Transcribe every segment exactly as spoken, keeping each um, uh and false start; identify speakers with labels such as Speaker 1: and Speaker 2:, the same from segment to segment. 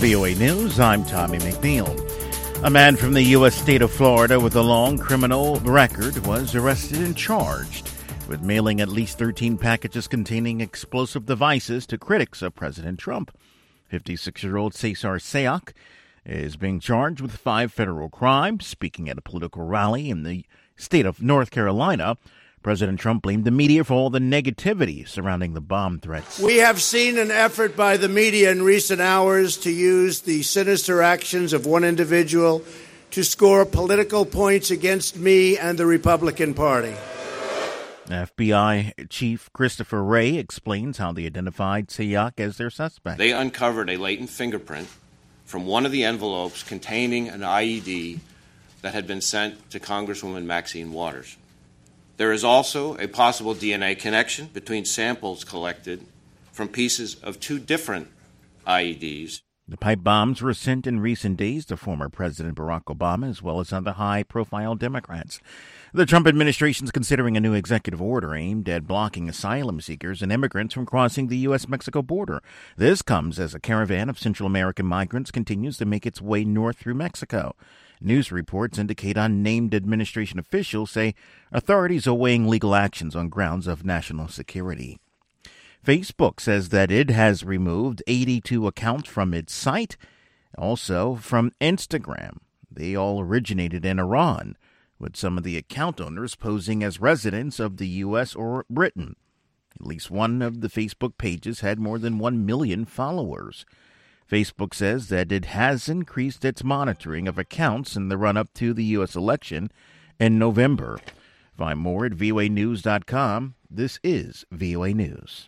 Speaker 1: V O A News, I'm Tommy McNeil. A man from the U S state of Florida with a long criminal record was arrested and charged with mailing at least thirteen packages containing explosive devices to critics of President Trump. fifty-six-year-old Cesar Sayoc is being charged with five federal crimes. Speaking at a political rally in the state of North Carolina, President Trump blamed the media for all the negativity surrounding the bomb threats.
Speaker 2: We have seen an effort by the media in recent hours to use the sinister actions of one individual to score political points against me and the Republican Party.
Speaker 1: F B I Chief Christopher Wray explains how they identified Sayoc as their suspect.
Speaker 3: They uncovered a latent fingerprint from one of the envelopes containing an I E D that had been sent to Congresswoman Maxine Waters. There is also a possible D N A connection between samples collected from pieces of two different I E Ds.
Speaker 1: The pipe bombs were sent in recent days to former President Barack Obama as well as other high-profile Democrats. The Trump administration is considering a new executive order aimed at blocking asylum seekers and immigrants from crossing the U S Mexico border. This comes as a caravan of Central American migrants continues to make its way north through Mexico. News reports indicate unnamed administration officials say authorities are weighing legal actions on grounds of national security. Facebook says that it has removed eighty-two accounts from its site, also from Instagram. They all originated in Iran, with some of the account owners posing as residents of the U S or Britain. At least one of the Facebook pages had more than one million followers. Facebook says that it has increased its monitoring of accounts in the run-up to the U S election in November. Find more at V O A news dot com. This is V O A News.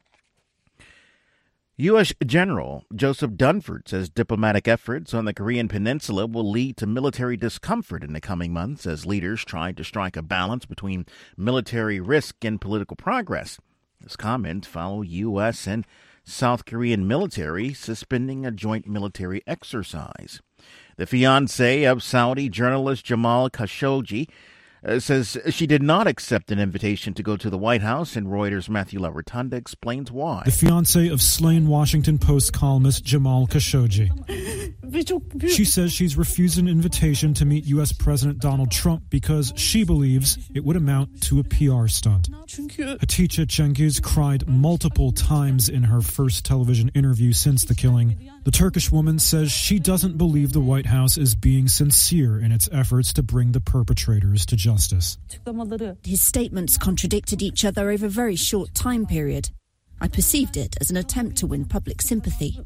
Speaker 1: U S General Joseph Dunford says diplomatic efforts on the Korean Peninsula will lead to military discomfort in the coming months as leaders try to strike a balance between military risk and political progress. His comments follow U S and South Korean military suspending a joint military exercise. The fiancé of Saudi journalist Jamal Khashoggi uh, says she did not accept an invitation to go to the White House, and Reuters' Matthew LaRotunda explains why.
Speaker 4: The fiancé of slain Washington Post columnist Jamal Khashoggi. She says she's refused an invitation to meet U S. President Donald Trump because she believes it would amount to a P R stunt. Hatice Cengiz cried multiple times in her first television interview since the killing. The Turkish woman says she doesn't believe the White House is being sincere in its efforts to bring the perpetrators to justice.
Speaker 5: His statements contradicted each other over a very short time period. I perceived it as an attempt to win public sympathy.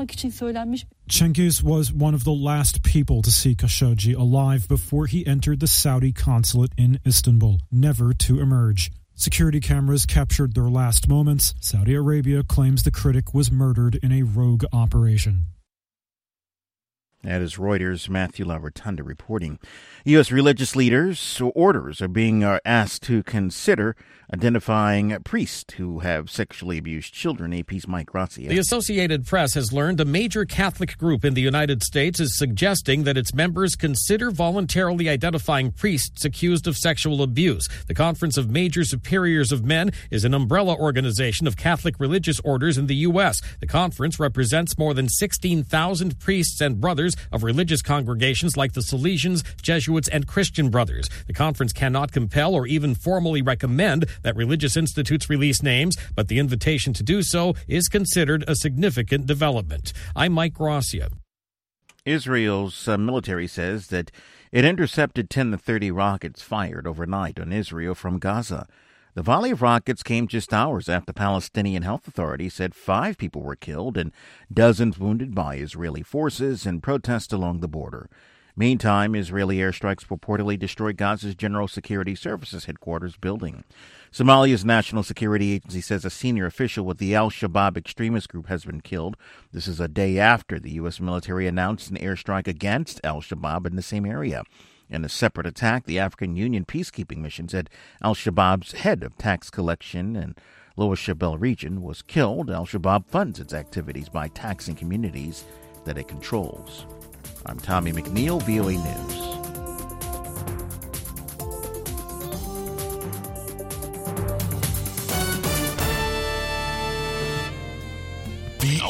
Speaker 4: Cengiz was one of the last people to see Khashoggi alive before he entered the Saudi consulate in Istanbul, never to emerge. Security cameras captured their last moments. Saudi Arabia claims the critic was murdered in a rogue operation.
Speaker 1: That is Reuters' Matthew LaRotunda reporting. U S religious leaders or orders are being uh, asked to consider identifying priests who have sexually abused children. A P's Mike Gracia.
Speaker 6: The Associated Press has learned a major Catholic group in the United States is suggesting that its members consider voluntarily identifying priests accused of sexual abuse. The Conference of Major Superiors of Men is an umbrella organization of Catholic religious orders in the U S. The conference represents more than sixteen thousand priests and brothers of religious congregations like the Salesians, Jesuits, and Christian Brothers. The conference cannot compel or even formally recommend that religious institutes release names, but the invitation to do so is considered a significant development. I'm Mike Gracia.
Speaker 1: Israel's uh, military says that it intercepted ten to thirty rockets fired overnight on Israel from Gaza. The volley of rockets came just hours after Palestinian health authorities said five people were killed and dozens wounded by Israeli forces in protests along the border. Meantime, Israeli airstrikes reportedly destroyed Gaza's General Security Services headquarters building. Somalia's National Security Agency says a senior official with the al-Shabaab extremist group has been killed. This is a day after the U S military announced an airstrike against al-Shabaab in the same area. In a separate attack, the African Union peacekeeping mission said al-Shabaab's head of tax collection in Lower Shabelle region was killed. Al-Shabaab funds its activities by taxing communities that it controls. I'm Tommy McNeil, V O A News.